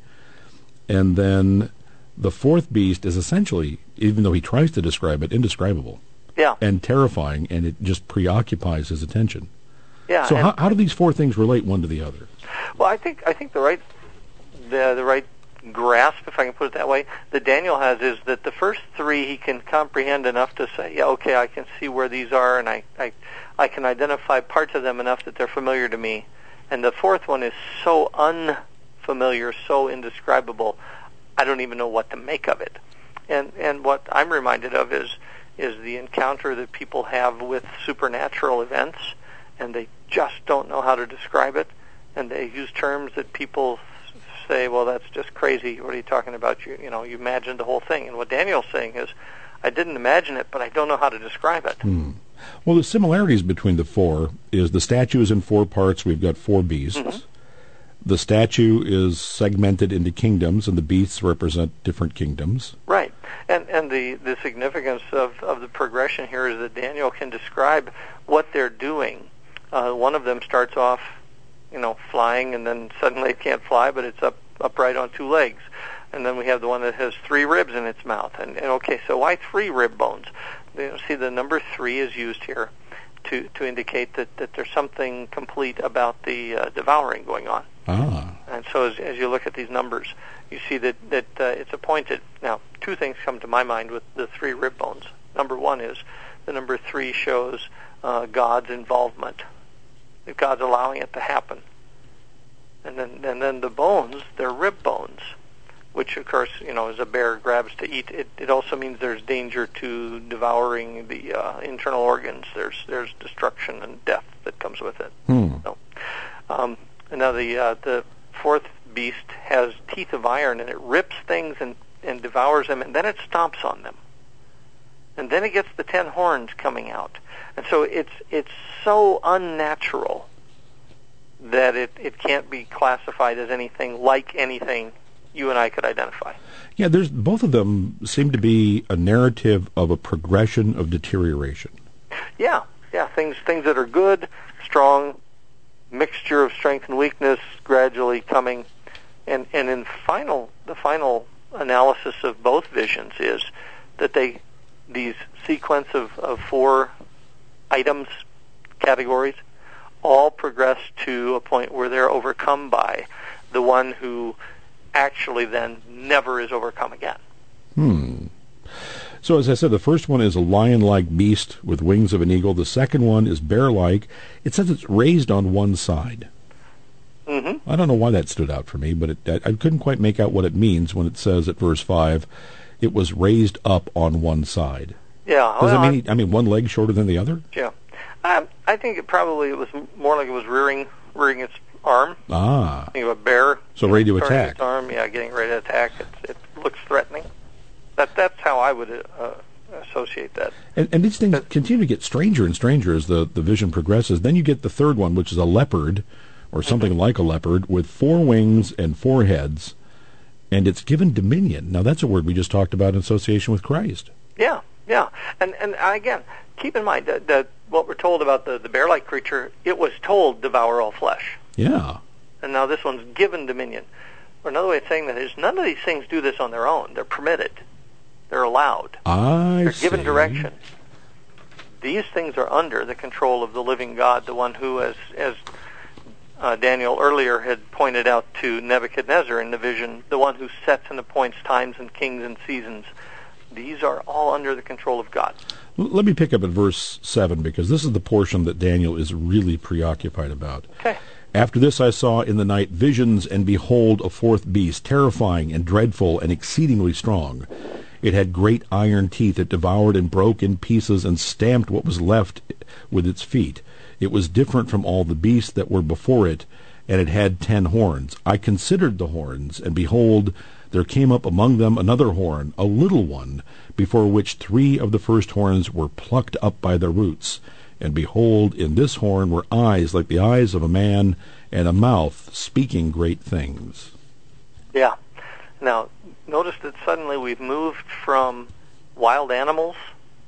And then the fourth beast is essentially, even though he tries to describe it, indescribable. Yeah. And terrifying, and it just preoccupies his attention. Yeah. So how, how do these four things relate one to the other? Well, I think I think the right the the right grasp, if I can put it that way, that Daniel has is that the first three he can comprehend enough to say, yeah, okay, I can see where these are, and I, I, I can identify parts of them enough that they're familiar to me. And the fourth one is so unfamiliar, so indescribable, I don't even know what to make of it. And and what I'm reminded of is is the encounter that people have with supernatural events, and they just don't know how to describe it, and they use terms that people say, well, that's just crazy. What are you talking about? You, you know, you imagined the whole thing. And what Daniel's saying is, I didn't imagine it, but I don't know how to describe it. Hmm. Well, the similarities between the four is the statue is in four parts. We've got four beasts. Mm-hmm. The statue is segmented into kingdoms, and the beasts represent different kingdoms. Right. And and the, the significance of, of the progression here is that Daniel can describe what they're doing. Uh, one of them starts off, you know, flying, and then suddenly it can't fly, but it's up upright on two legs. And then we have the one that has three ribs in its mouth. And, and okay, so why three rib bones? You know, see, the number three is used here to, to indicate that, that there's something complete about the uh, devouring going on. Ah. And so as, as you look at these numbers, you see that, that uh, it's appointed. Now, two things come to my mind with the three rib bones. Number one is the number three shows uh, God's involvement, that God's allowing it to happen. And then and then the bones, they're rib bones, which which of course, you know, as a bear grabs to eat, it, it also means there's danger to devouring the uh, internal organs. There's there's destruction and death that comes with it. Hmm. So, um, and now the uh, the fourth beast has teeth of iron, and it rips things and, and devours them, and then it stomps on them. And then it gets the ten horns coming out. And so it's it's so unnatural that it, it can't be classified as anything like anything you and I could identify. Yeah, there's both of them seem to be a narrative of a progression of deterioration. Yeah, yeah, things things that are good, strong, mixture of strength and weakness gradually coming. And and in final the final analysis of both visions is that they these sequence of, of four items, categories, all progress to a point where they're overcome by the one who actually then never is overcome again. Hmm. So as I said, the first one is a lion-like beast with wings of an eagle. The second one is bear-like. It says it's raised on one side. Mm-hmm. I don't know why that stood out for me, but it, I, I couldn't quite make out what it means when it says at verse five, it was raised up on one side. Yeah. Does well, it mean, I mean, one leg shorter than the other? Yeah. Um, I think it probably it was more like it was rearing rearing its arm. Ah. Think of a bear. So ready to turning attack. Its arm, yeah, getting ready to attack. It, it looks threatening. That that's how I would uh, associate that. And, and these things continue to get stranger and stranger as the, the vision progresses. Then you get the third one, which is a leopard, or something mm-hmm. like a leopard, with four wings and four heads, and it's given dominion. Now, that's a word we just talked about in association with Christ. Yeah, yeah. And and again, keep in mind that, that what we're told about the, the bear-like creature, it was told, devour all flesh. Yeah. And now this one's given dominion. Or another way of saying that is none of these things do this on their own. They're permitted. They're allowed. I They're see. given direction. These things are under the control of the living God, the one who, as as uh, Daniel earlier had pointed out to Nebuchadnezzar in the vision, the one who sets and appoints times and kings and seasons. These are all under the control of God. L- let me pick up at verse seven, because this is the portion that Daniel is really preoccupied about. Okay. After this I saw in the night visions, and behold, a fourth beast, terrifying and dreadful and exceedingly strong. It had great iron teeth. It devoured and broke in pieces and stamped what was left with its feet. It was different from all the beasts that were before it, and it had ten horns. I considered the horns, and behold, there came up among them another horn, a little one, before which three of the first horns were plucked up by their roots. And behold, in this horn were eyes like the eyes of a man, and a mouth speaking great things. Yeah. Now, notice that suddenly we've moved from wild animals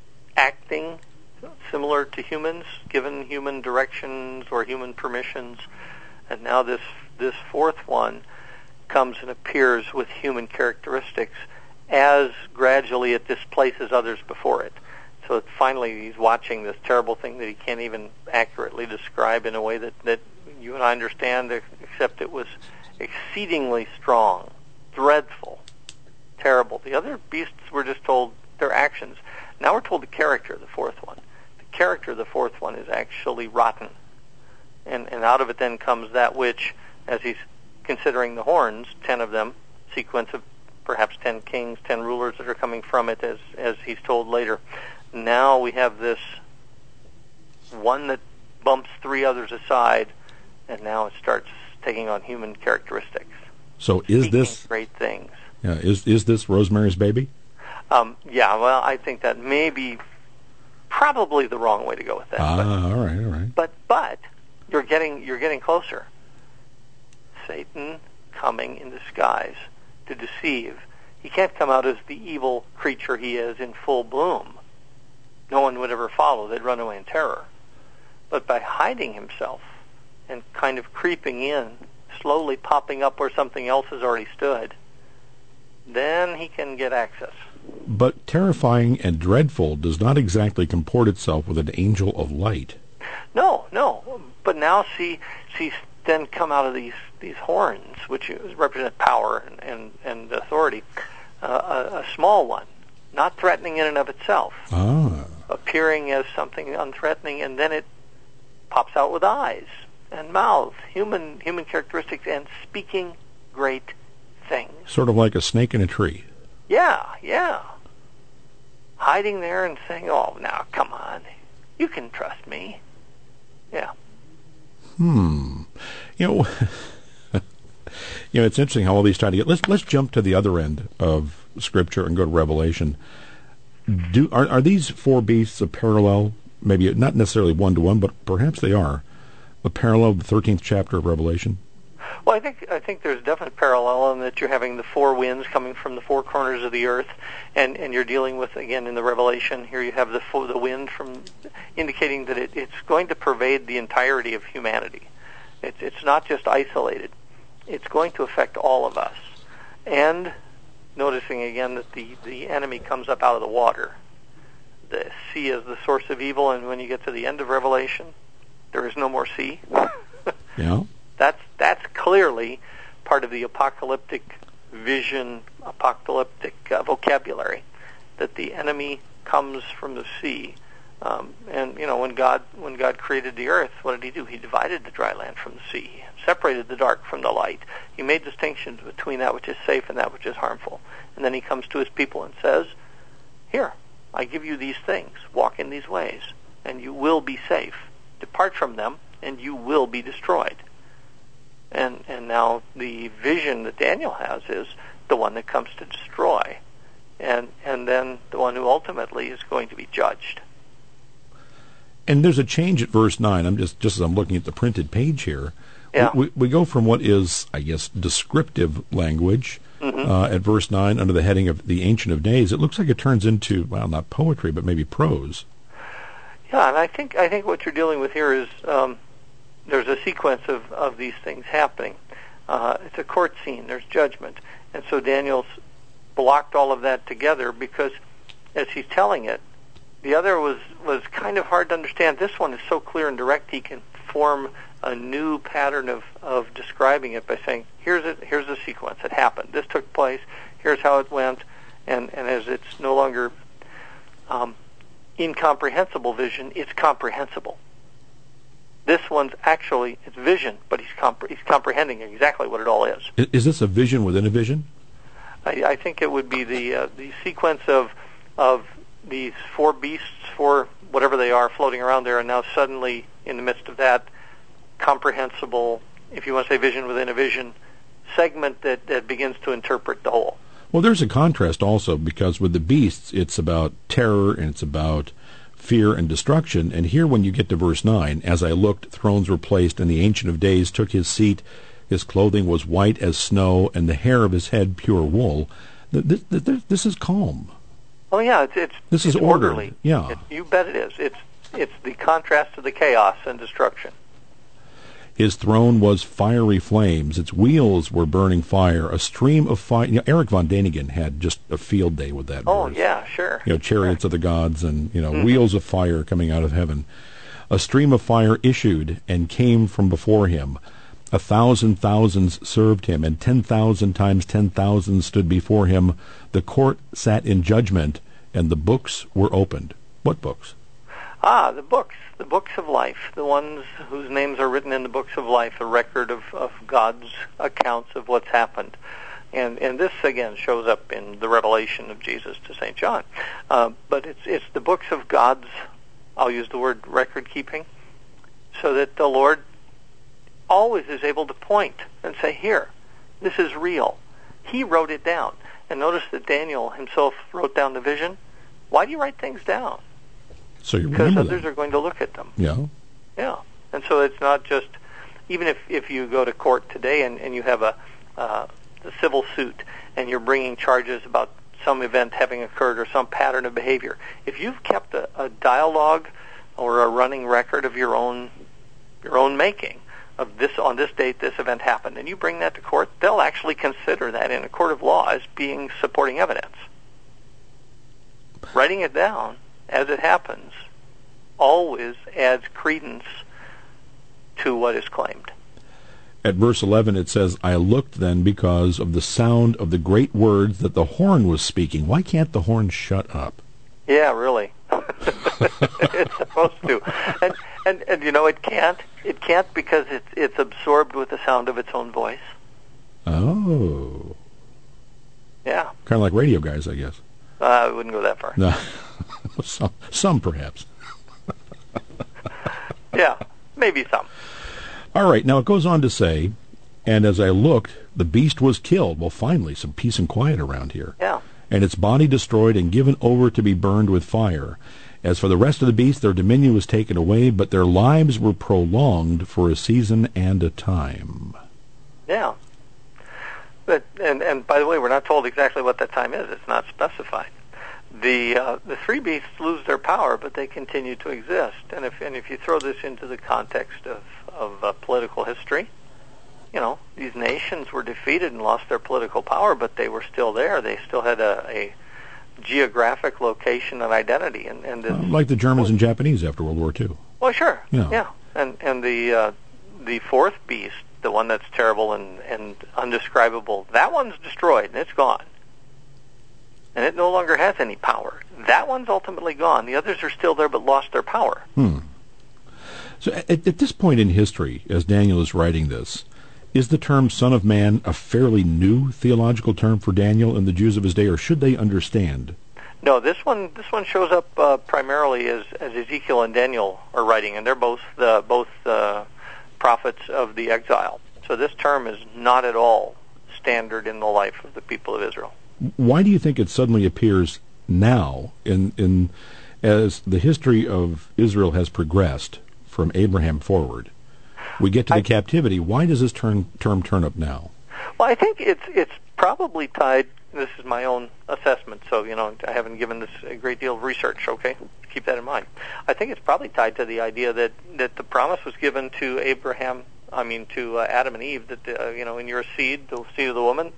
acting similar to humans, given human directions or human permissions, and now this this fourth one comes and appears with human characteristics as gradually it displaces others before it. So that finally he's watching this terrible thing that he can't even accurately describe in a way that, that you and I understand, except it was exceedingly strong, dreadful, terrible. The other beasts were just told their actions. Now we're told the character of the fourth one. The character of the fourth one is actually rotten. And, and out of it then comes that which, as he's considering the horns, ten of them, sequence of perhaps ten kings, ten rulers that are coming from it, as, as he's told later. Now we have this one that bumps three others aside, and now it starts taking on human characteristics. So is Speaking this great things? Yeah, is is this Rosemary's Baby? Um, yeah, well, I think that may be probably the wrong way to go with that. Ah, but, all right, all right. But but you're getting you're getting closer. Satan coming in disguise to deceive. He can't come out as the evil creature he is in full bloom. No one would ever follow. They'd run away in terror. But by hiding himself and kind of creeping in, slowly popping up where something else has already stood, then he can get access. But terrifying and dreadful does not exactly comport itself with an angel of light. No, no. But now see, see, then come out of these, these horns, which represent power and, and, and authority, uh, a, a small one, not threatening in and of itself, Ah. appearing as something unthreatening, and then it pops out with eyes and mouth, human human characteristics, and speaking great things. Sort of like a snake in a tree. Yeah, yeah. Hiding there and saying, oh, now, come on. You can trust me. Yeah. Hmm. You know, you know, it's interesting how all these try to get. Let's let's jump to the other end of Scripture and go to Revelation. Do are are these four beasts a parallel? Maybe not necessarily one to one, but perhaps they are a parallel of the thirteenth chapter of Revelation. Well, I think I think there's definite parallel in that you're having the four winds coming from the four corners of the earth, and, and you're dealing with, again, in the Revelation, here you have the fo- the wind from indicating that it, it's going to pervade the entirety of humanity. It's it's not just isolated. It's going to affect all of us. And noticing again that the, the enemy comes up out of the water. The sea is the source of evil, and when you get to the end of Revelation, there is no more sea. Yeah. That's that's clearly part of the apocalyptic vision, apocalyptic uh, vocabulary, that the enemy comes from the sea. Um, and you know, when God when God created the earth, what did He do? He divided the dry land from the sea, separated the dark from the light. He made distinctions between that which is safe and that which is harmful. And then He comes to His people and says, "Here, I give you these things. Walk in these ways, and you will be safe. Depart from them, and you will be destroyed." And and now the vision that Daniel has is the one that comes to destroy, and and then the one who ultimately is going to be judged. And there's a change at verse nine. I'm just just as I'm looking at the printed page here. Yeah. We, we, we go from what is, I guess, descriptive language mm-hmm. uh, at verse nine under the heading of the Ancient of Days. It looks like it turns into, well, not poetry, but maybe prose. Yeah, and I think I think what you're dealing with here is um, there's a sequence of, of these things happening. Uh, it's a court scene. There's judgment. And so Daniel's blocked all of that together because as he's telling it, the other was, was kind of hard to understand. This one is so clear and direct he can form a new pattern of, of describing it by saying, here's a, here's the sequence. It happened. This took place. Here's how it went. And, and as it's no longer um, incomprehensible vision, it's comprehensible. This one's actually, it's vision, but he's compre- he's comprehending exactly what it all is. Is this a vision within a vision? I, I think it would be the uh, the sequence of of these four beasts, four whatever they are, floating around there, and now suddenly, in the midst of that comprehensible, if you want to say vision within a vision, segment that, that begins to interpret the whole. Well, there's a contrast also, because with the beasts, it's about terror and it's about fear and destruction. And here when you get to verse nine, as I looked, thrones were placed, and the Ancient of Days took his seat. His clothing was white as snow, and the hair of his head pure wool. This, this, this is calm. Oh yeah, it's it's this it's is orderly. orderly. Yeah, it, you bet it is. It's it's the contrast to the chaos and destruction. His throne was fiery flames. Its wheels were burning fire. A stream of fire. You know, Eric von Däniken had just a field day with that. Oh verse. yeah, sure. You know, chariots sure. of the gods, and you know, mm-hmm. wheels of fire coming out of heaven. A stream of fire issued and came from before him. A thousand thousands served him, and ten thousand times ten thousand stood before him. The court sat in judgment, and the books were opened. What books? Ah, the books, the books of life, the ones whose names are written in the books of life, a record of, of God's accounts of what's happened. And and this, again, shows up in the revelation of Jesus to Saint John. Uh, but it's it's the books of God's, I'll use the word record-keeping, so that the Lord always is able to point and say, here, this is real. He wrote it down. And notice that Daniel himself wrote down the vision. Why do you write things down? So you because remember others them. are going to look at them. Yeah. Yeah. And so it's not just, even if, if you go to court today and, and you have a, uh, a civil suit and you're bringing charges about some event having occurred or some pattern of behavior, if you've kept a, a dialogue or a running record of your own your own making, of this, on this date this event happened, and you bring that to court, they'll actually consider that in a court of law as being supporting evidence. Writing it down as it happens always adds credence to what is claimed. At verse eleven it says, I looked then because of the sound of the great words that the horn was speaking. Why can't the horn shut up? Yeah, really. It's supposed to. And, and and you know, it can't. It can't because it's it's absorbed with the sound of its own voice. Oh. Kind of like radio guys, I guess. Uh, I wouldn't go that far. No, some, some perhaps. Yeah, maybe some. All right, now it goes on to say, and as I looked, the beast was killed. Well, finally, some peace and quiet around here. Yeah. And its body destroyed and given over to be burned with fire. As for the rest of the beasts, their dominion was taken away, but their lives were prolonged for a season and a time. Yeah. But and and by the way, we're not told exactly what that time is. It's not specified. The uh, the three beasts lose their power, but they continue to exist. And if and if you throw this into the context of of uh, political history, you know, these nations were defeated and lost their political power, but they were still there. They still had a, a geographic location and identity. And, and this, uh, like the Germans and Japanese after World War Two. Well, sure. Yeah. Yeah. And and the uh, the fourth beast, the one that's terrible and, and undescribable, that one's destroyed and it's gone. And it no longer has any power. That one's ultimately gone. The others are still there but lost their power. Hmm. So at, at this point in history, as Daniel is writing this, is the term Son of Man a fairly new theological term for Daniel and the Jews of his day, or should they understand? No, this one this one shows up uh, primarily as, as Ezekiel and Daniel are writing, and they're both the both uh, prophets of the exile. So this term is not at all standard in the life of the people of Israel. Why do you think it suddenly appears now, in in as the history of Israel has progressed from Abraham forward? We get to the I, captivity. Why does this term term turn up now? Well, I think it's it's probably tied. This is my own assessment, so you know I haven't given this a great deal of research. Okay, keep that in mind. I think it's probably tied to the idea that, that the promise was given to Abraham. I mean, to uh, Adam and Eve, that uh, you know, in your seed, the seed of the woman,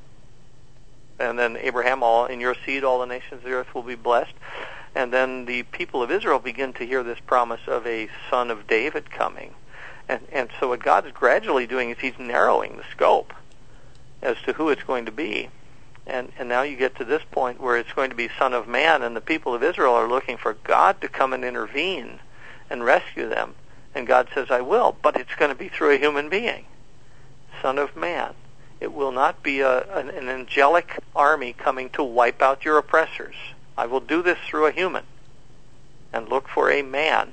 and then Abraham, all in your seed, all the nations of the earth will be blessed. And then the people of Israel begin to hear this promise of a son of David coming. And, and so what God is gradually doing is he's narrowing the scope as to who it's going to be. And, and now you get to this point where it's going to be Son of Man, and the people of Israel are looking for God to come and intervene and rescue them. And God says, I will, but it's going to be through a human being, Son of Man. It will not be a, an, an angelic army coming to wipe out your oppressors. I will do this through a human. And look for a man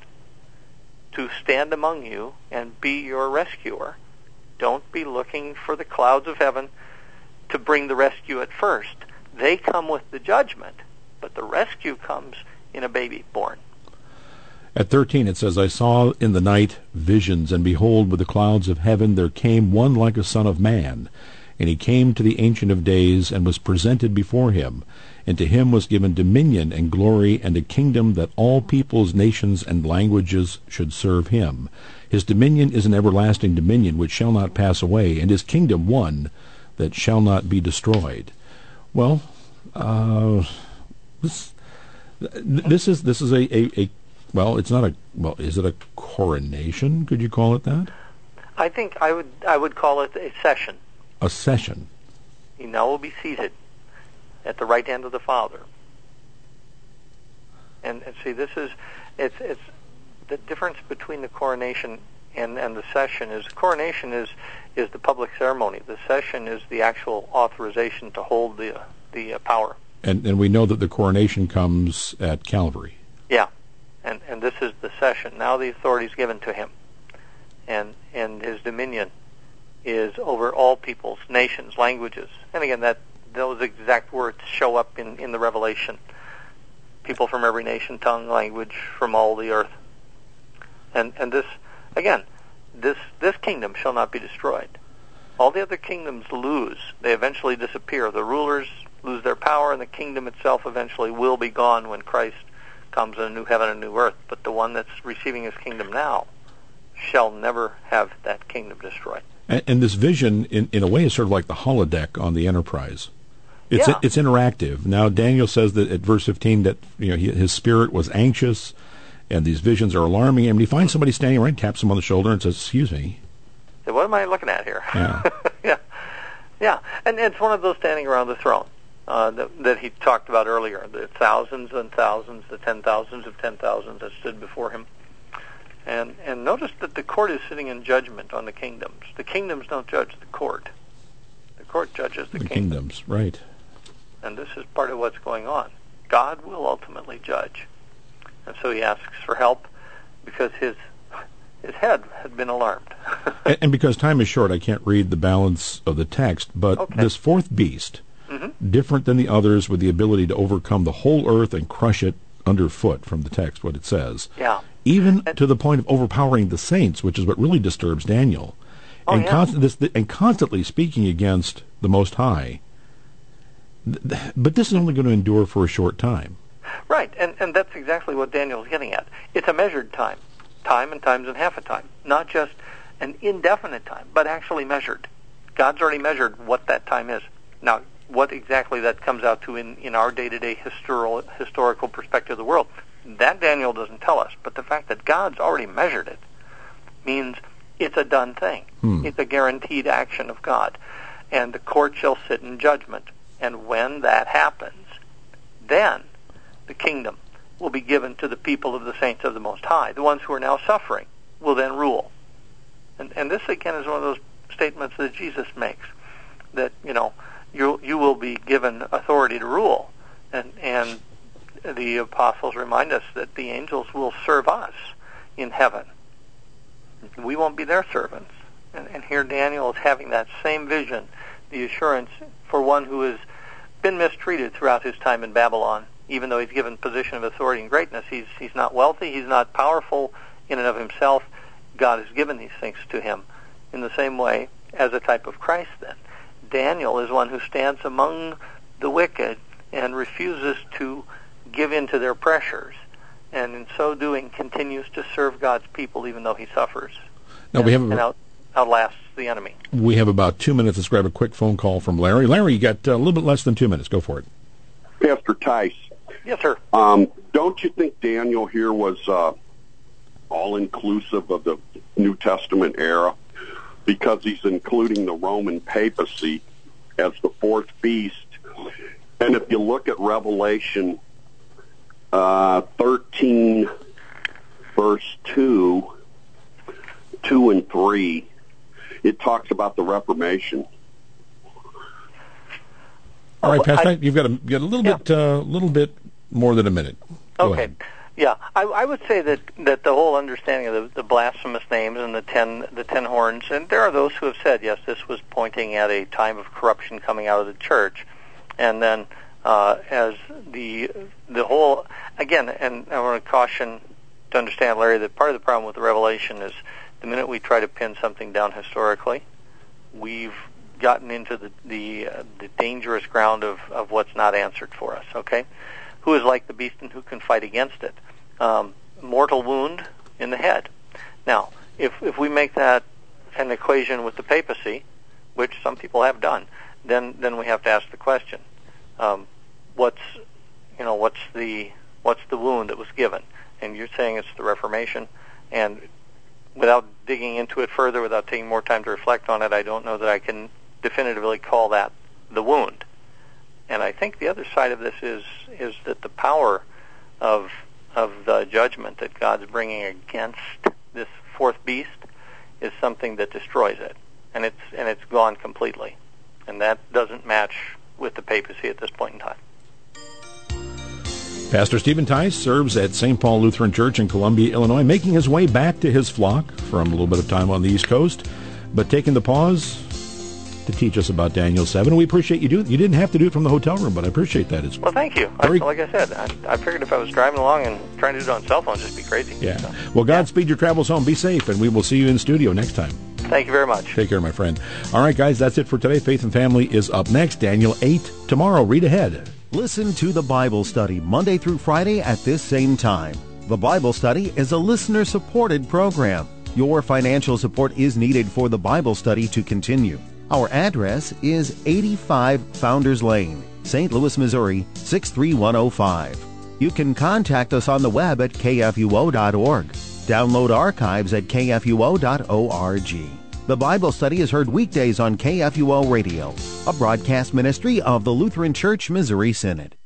to stand among you and be your rescuer. Don't be looking for the clouds of heaven to bring the rescue at first. They come with the judgment, but the rescue comes in a baby born. At thirteen it says, I saw in the night visions, and behold, with the clouds of heaven there came one like a son of man. And he came to the Ancient of Days, and was presented before him. And to him was given dominion and glory and a kingdom, that all peoples, nations, and languages should serve him. His dominion is an everlasting dominion which shall not pass away, and his kingdom one that shall not be destroyed. Well, uh, this this is this is a, a, a well, it's not a well. Is it a coronation? Could you call it that? I think I would I would call it a session. A session. He now will be seated at the right hand of the Father. And, and see, this is it's it's the difference between the coronation and, and the session is coronation is is the public ceremony. The session is the actual authorization to hold the the uh, power. And and we know that the coronation comes at Calvary. Yeah, and and this is the session. Now the authority is given to him, and and his dominion is over all peoples, nations, languages. And again, that those exact words show up in, in the Revelation. People from every nation, tongue, language, from all the earth. And and this, again, this this kingdom shall not be destroyed. All the other kingdoms lose. They eventually disappear. The rulers lose their power, and the kingdom itself eventually will be gone when Christ comes in a new heaven and a new earth. But the one that's receiving his kingdom now shall never have that kingdom destroyed. And, and this vision, in, in a way, is sort of like the holodeck on the Enterprise. It's yeah. it's interactive. Now, Daniel says that at verse fifteen that you know he, his spirit was anxious, and these visions are alarming him. And he finds somebody standing right, taps him on the shoulder, and says, "Excuse me." So what am I looking at here? Yeah, yeah, yeah. And it's one of those standing around the throne uh, that, that he talked about earlier. The thousands and thousands, the ten thousands of ten thousands that stood before him. And and notice that the court is sitting in judgment on the kingdoms. The kingdoms don't judge the court. The court judges the, the kingdoms. kingdoms, right? and this is part of what's going on. God will ultimately judge. And so he asks for help because his his head had been alarmed. and, and because time is short, I can't read the balance of the text, but okay. this fourth beast, mm-hmm. different than the others with the ability to overcome the whole earth and crush it underfoot from the text, what it says. Yeah. Even and, to the point of overpowering the saints, which is what really disturbs Daniel. Oh, and, yeah. const- this, and constantly speaking against the Most High. But this is only going to endure for a short time. Right, and, and that's exactly what Daniel's getting at. It's a measured time. Time and times and half a time. Not just an indefinite time, but actually measured. God's already measured what that time is. Now, what exactly that comes out to in, in our day-to-day historical, historical perspective of the world, that Daniel doesn't tell us. But the fact that God's already measured it means it's a done thing. Hmm. It's a guaranteed action of God. And the court shall sit in judgment. And when that happens, then the kingdom will be given to the people of the saints of the Most High. The ones who are now suffering will then rule. And, and this, again, is one of those statements that Jesus makes, that, you know, you you will be given authority to rule. And, and the apostles remind us that the angels will serve us in heaven. We won't be their servants. And, and here Daniel is having that same vision, the assurance for one who has been mistreated throughout his time in Babylon. Even though he's given position of authority and greatness, he's he's not wealthy, he's not powerful in and of himself. God has given these things to him in the same way as a type of Christ then. Daniel is one who stands among the wicked and refuses to give in to their pressures, and in so doing continues to serve God's people even though he suffers. Now and, we have a, and out, outlasts the enemy. We have about two minutes. Let's grab a quick phone call from Larry. Larry, you got a little bit less than two minutes. Go for it. Pastor Tice. Yes, sir. Um, don't you think Daniel here was uh, all-inclusive of the New Testament era? Because he's including the Roman papacy as the fourth beast. And if you look at Revelation uh, thirteen, verse two, two and three, it talks about the Reformation. All right, Pastor, I, you've got a, you've got a little yeah. bit, uh, little bit more than a minute. Go okay. ahead. Yeah, I, I would say that, that the whole understanding of the, the blasphemous names and the ten the ten horns, and there are those who have said, yes, this was pointing at a time of corruption coming out of the church, and then uh, as the the whole again, and I want to caution to understand, Larry, that part of the problem with the Revelation is the minute we try to pin something down historically, we've gotten into the the, uh, the dangerous ground of, of what's not answered for us. Okay, who is like the beast and who can fight against it? Um, mortal wound in the head. Now, if if we make that an equation with the papacy, which some people have done, then then we have to ask the question: um, what's you know what's the what's the wound that was given? And you're saying it's the Reformation, and without digging into it further, without taking more time to reflect on it, I don't know that I can definitively call that the wound. And I think the other side of this is is that the power of of the judgment that God's bringing against this fourth beast is something that destroys it, and it's and it's gone completely, and that doesn't match with the papacy at this point in time. Pastor Stephen Tice serves at Saint Paul Lutheran Church in Columbia, Illinois, making his way back to his flock from a little bit of time on the East Coast, but taking the pause to teach us about Daniel seven. We appreciate you do it. You didn't have to do it from the hotel room, but I appreciate that. It's well, thank you. very... I, like I said, I, I figured if I was driving along and trying to do it on cell phone, it'd just be crazy. Yeah. So, well, Godspeed your travels home. Be safe, and we will see you in studio next time. Thank you very much. Take care, my friend. All right, guys, that's it for today. Faith and Family is up next. Daniel eight tomorrow. Read ahead. Listen to the Bible Study Monday through Friday at this same time. The Bible Study is a listener-supported program. Your financial support is needed for the Bible study to continue. Our address is eighty-five Founders Lane, Saint Louis, Missouri, six three one oh five. You can contact us on the web at k f u o dot org. Download archives at k f u o dot org. The Bible Study is heard weekdays on K F U O Radio, a broadcast ministry of the Lutheran Church Missouri Synod.